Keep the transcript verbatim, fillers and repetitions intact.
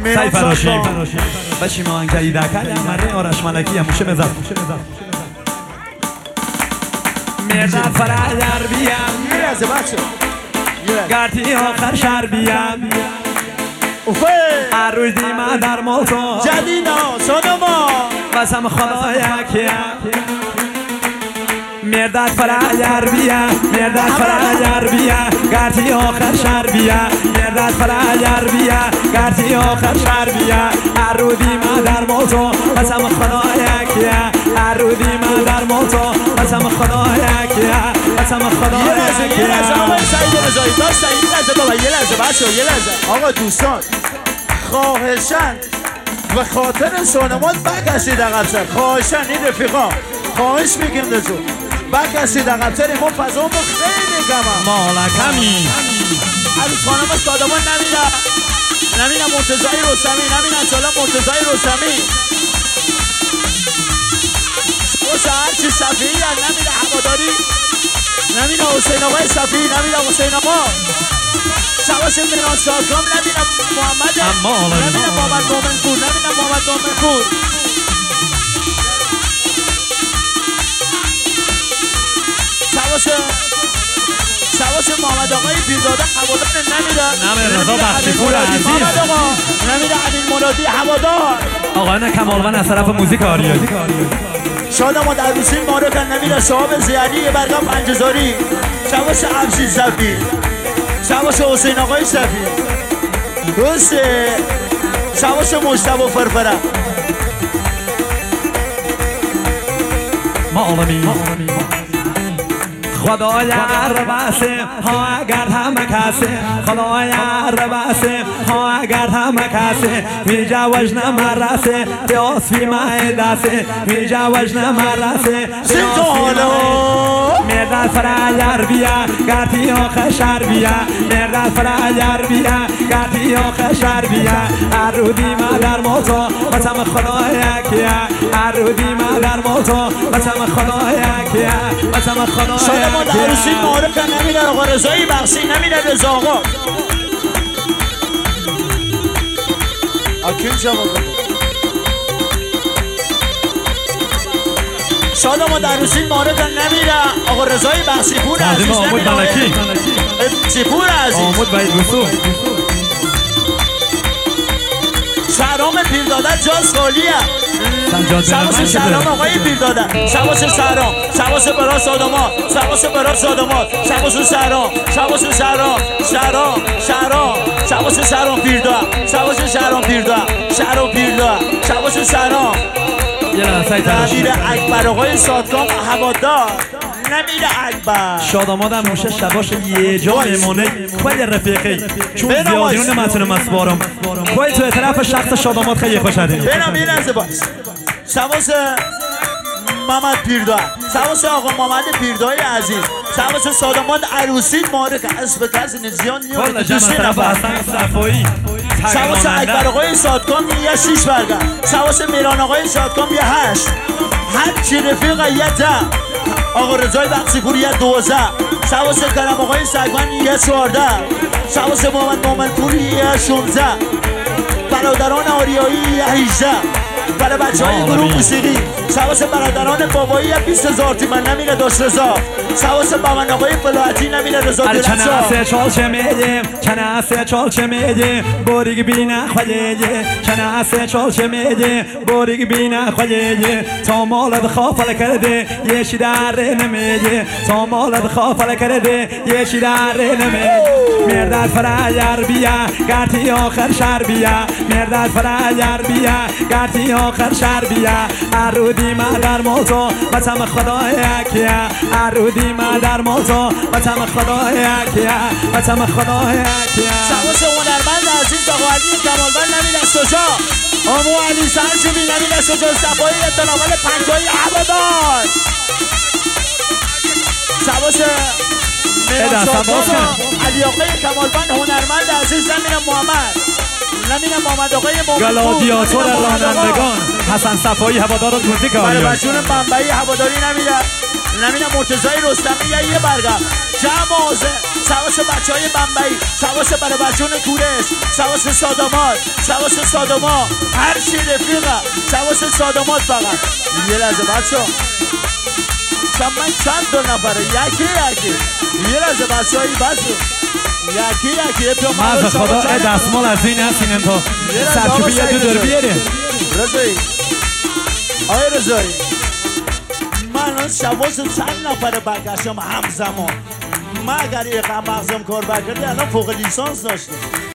سعی فراشیم بشیم آنگهی دکل مره آرش ملکی هم موشه بزد میردن فرادر بیم یه لحظه بچه گرتی آخر شر بیم اوفه هر روز دیمه در موتو جدینا سانما بسم خدا یکیم میردد فرادر بیم میردد فرادر بیم گرتی آخر شر بیم میردد فرادر بیم گرتی آخر شر بیم هر رو دیمه در موتو بسم خدا یکیم هر رو دیمه در موتو بسم خدا یکیم بسم خدا یه لحظه یه لحظه آقا یکیم سعید رضایی داشت سعید لحظه بابا یه لحظه بچه یه لحظه آقا دوستان خواهشن و خاطر سانمان بکشید عقب‌تر خواهشن این رفیقا خواهش میگیم دزو بکشید عقب‌تر ما فضا ما خیلی کمه مالکمی عروس خانم سادمان نمیره نمیره مرتضی رستمی نمیره انشالله مرتضی رستمی باشه هرچی صفیعی هم نمیره هواداری نمیره حسین آقای صفیعی نمیره حسین آقا سواس میران شادکام نمیره محمد نمیره محمد مومن پور نمیره محمد مومن پور سواس سواس محمد آقای پیرداده هوادار نمیره نمیره رضا بخشی پور عزیز نمیره علیل مرادی هوادار آقایان کمالوان از طرف موزیک آریایی شادمان در روسین مارکن نمیره صاحب زیادی یه برگم پنجزاری سواس افشین صفی سواس حسین آقای صفی درسته سواس مجتبی فرفره ما عالمی خدای عربسه ها اگر همه کسه خدای عربسه ها اگر همه کسه ویجا وجن مرسه دیاس فی معدسه ویجا وجن مرسه سنتالو میردن فرایر بیا گرتی آخر شر بیا میردن فرایر بیا گرتی آخر شر بیا هر رو دیمه در موتو بسم خدا یکیه هر رو دیمه در موتو بسم خدا یکیه بسم خدا ما در روسین معارف نمیره آقا رضایی بخشی نمیره رضا آقا اکیل جواب شادا ما در روسین معارف نمیره آقا رضایی بخشی پور عزیز نمیره چی پور عزیز آمود باید رسول شهرام پیردادن جاز خالیه سواس شهرام آقای پیردادن سواس شهرام سواس برا سادامات سواس برا سادامات سواس شهرام سواس شهرام شهرام شهرام سواس شهرام پیردادن سواس شهرام پیردادن شهرام پیردادن سواس شهرام نمیره اکبر آقای سادگام هوادار نمیره اکبر شاداماد هم موشه شباش یه جا میمونه خیلی رفیقی چون زیادیون نمتونه مسبارم خیلی تو طرف شخص شاداماد خیلی خوش هدیم برم یه لحظه باش سواس محمد پیردای سواس آقا محمد پیردای عزیز سواس ساداماد عروسید مارک اسب کسی نزیان نیاره دوستی نفر سواس اکبر آقای سادکام یه شیش برگه سواس میران آقای سادکام یه هشت هر چی رفیق یه ده آقا رضای بخشی پور یه دوزه سواس کرم آقای سگمن یه چهارده سواس محمد مومن پور یه شونزه برادران آریایی یه هیجده برای بچه های گروه موسیقی سواس برادران بابایی یه بیست هزار تومن نمیره داشت رضا سواس بابن آقای فلاحتی نمیره رضا دلت چه نسه چال چه میدیم چه نسه چال چه میدیم بوریگ بینه خواهیه چه نسه چال چه میدیم بوریگ بینه خواهیه تا مالت خافل کرده یه شی در نمیده تا مالت خافل کرده یه شی در نمیده میردد فرایر بیا گرتی آخر شر بیا میردد فرایر بیا گرتی آخر شر بیا هر رو دیمه در موتو بسم خدا یکیه هر رو دیمه در موتو بسم خدا یکیه بسم خدا یکیه سواس هنرمند عزیز آقا علی کمالوان نمیده سوشا آمو علی سرشمی نمیده سوشا صفایی اطلاعال پنجایی هوادار سواس میران شادکام علی آقای کمالوان هنرمند عزیز نمیده محمد نمیده محمد آقای مومن گلادیاتور رانندگان حسن صفایی هوادار موزیک آریایی برای بچون بمبئی هواداری نمیده نمینه مرتضای رستمی یه یه برگم جمع آزه سواس بچه های بمبئی سواس برای بچون کورش سواس سادامات سواس سادامات هر چی رفیقه سواس سادامات فقط یه لحظه بچه ها من چند دو نفره یکی یکی یه لحظه بچه هایی بچه یکی یکی مازه خدا دستمال از این هستین انتا سرچوبی یه دو در بیاره رضایی آی رضایی من شواز چند نفره برگشتم همزمان من اگر یه مغزم کار برگرده الان فوق لیسانس داشته